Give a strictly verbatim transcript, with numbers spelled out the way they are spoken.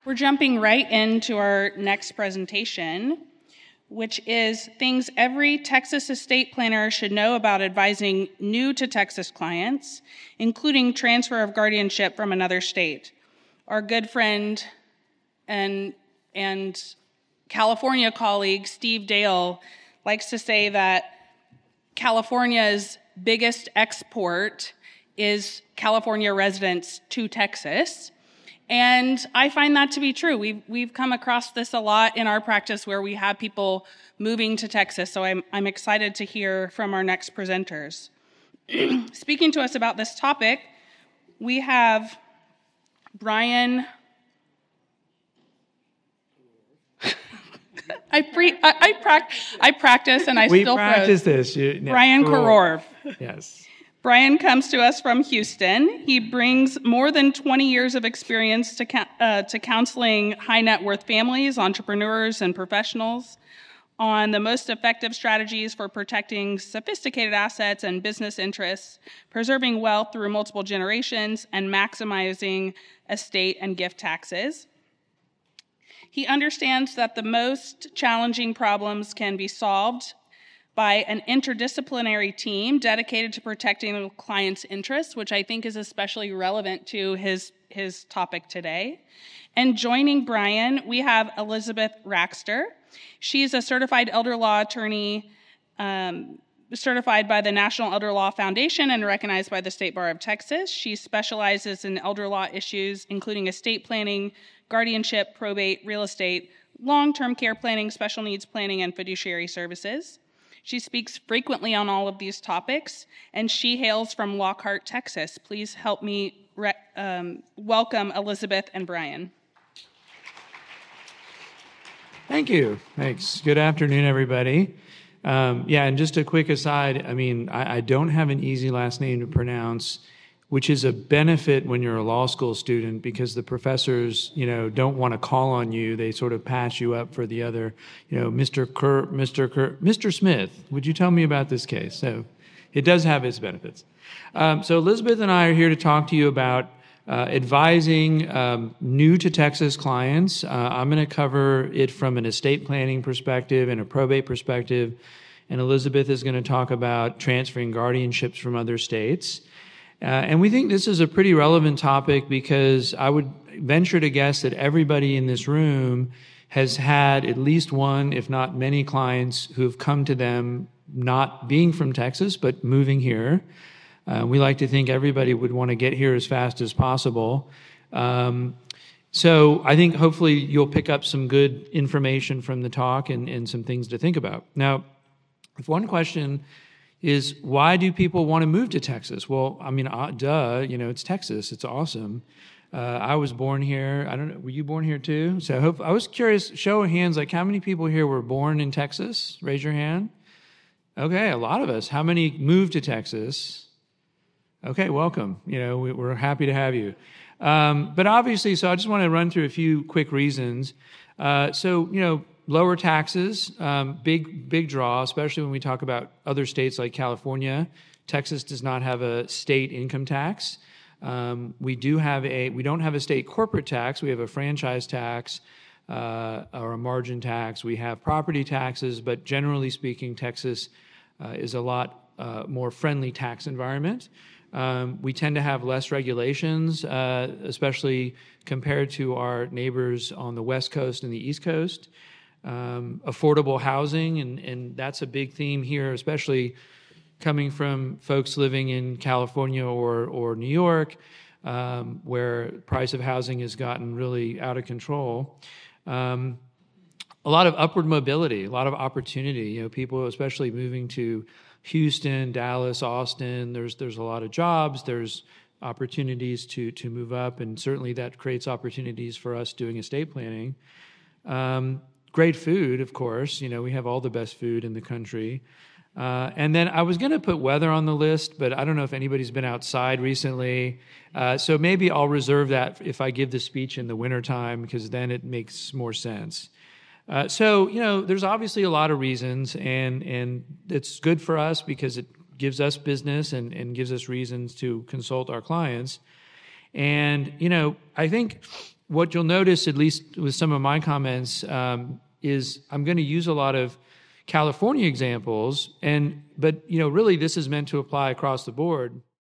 We're jumping right into our next presentation, which is things every Texas estate planner should know about advising new to Texas clients, including transfer of guardianship from another state. Our good friend and, and California colleague, Steve Dale, likes to say that California's biggest export is California residents to Texas. And I find that to be true. We've, we've come across this a lot in our practice where we have people moving to Texas. So I'm, I'm excited to hear from our next presenters. Speaking to us about this topic, we have Brian. I, pre, I, I, pract, I practice and I we still practice froze. this. You, no, Brian Kororv. Yes. Brian comes to us from Houston. He brings more than twenty years of experience to, uh, to counseling high net worth families, entrepreneurs, and professionals on the most effective strategies for protecting sophisticated assets and business interests, preserving wealth through multiple generations, and maximizing estate and gift taxes. He understands that the most challenging problems can be solved by an interdisciplinary team dedicated to protecting the client's interests, which I think is especially relevant to his, his topic today. And joining Brian, we have Elizabeth Raxter. She's a certified elder law attorney, um, certified by the National Elder Law Foundation and recognized by the State Bar of Texas. She specializes in elder law issues, including estate planning, guardianship, probate, real estate, long-term care planning, special needs planning, and fiduciary services. She speaks frequently on all of these topics, and she hails from Lockhart, Texas. Please help me re- um, welcome Elizabeth and Brian. Thank you. Thanks. Good afternoon, everybody. Um, yeah, and just a quick aside, I mean, I, I don't have an easy last name to pronounce, which is a benefit when you're a law school student because the professors, you know, don't want to call on you. They sort of pass you up for the other, you know, Mister Kerr, Mister Kerr, Mister Smith, would you tell me about this case? So it does have its benefits. Um, so Elizabeth and I are here to talk to you about uh, advising um, new to Texas clients. Uh, I'm going to cover it from an estate planning perspective and a probate perspective, and Elizabeth is going to talk about transferring guardianships from other states. Uh, and we think this is a pretty relevant topic because I would venture to guess that everybody in this room has had at least one, if not many clients who have come to them not being from Texas, but moving here. Uh, we like to think everybody would want to get here as fast as possible. Um, so I think hopefully you'll pick up some good information from the talk and, and some things to think about. Now, if one question is why do people want to move to Texas? Well, I mean, uh, duh, you know, it's Texas. It's awesome. Uh, I was born here. I don't know, were you born here too? So I, hope, I was curious, show of hands, like how many people here were born in Texas? Raise your hand. Okay, a lot of us. How many moved to Texas? Okay, welcome. You know, we, we're happy to have you. Um, but obviously, so I just want to run through a few quick reasons. Uh, so, you know, lower taxes, um, big, big draw, especially when we talk about other states like California. Texas does not have a state income tax. Um, we do have a, we don't have a state corporate tax. We have a franchise tax uh, or a margin tax. We have property taxes, but generally speaking, Texas uh, is a lot uh, more friendly tax environment. Um, we tend to have less regulations, uh, especially compared to our neighbors on the West Coast and the East Coast. Um, affordable housing, and, and that's a big theme here, especially coming from folks living in California or, or New York, um, where price of housing has gotten really out of control. Um, a lot of upward mobility, a lot of opportunity. You know, people, especially moving to Houston, Dallas, Austin. There's there's a lot of jobs. There's opportunities to to move up, and certainly that creates opportunities for us doing estate planning. Um, Great food, of course. You know, we have all the best food in the country. Uh, and then I was going to put weather on the list, but I don't know if anybody's been outside recently. Uh, so maybe I'll reserve that if I give the speech in the wintertime, because then it makes more sense. Uh, so, you know, there's obviously a lot of reasons, and, and it's good for us because it gives us business and, and gives us reasons to consult our clients. And, you know, I think what you'll notice, at least with some of my comments, um, is I'm going to use a lot of California examples, and but you know, really, this is meant to apply across the board.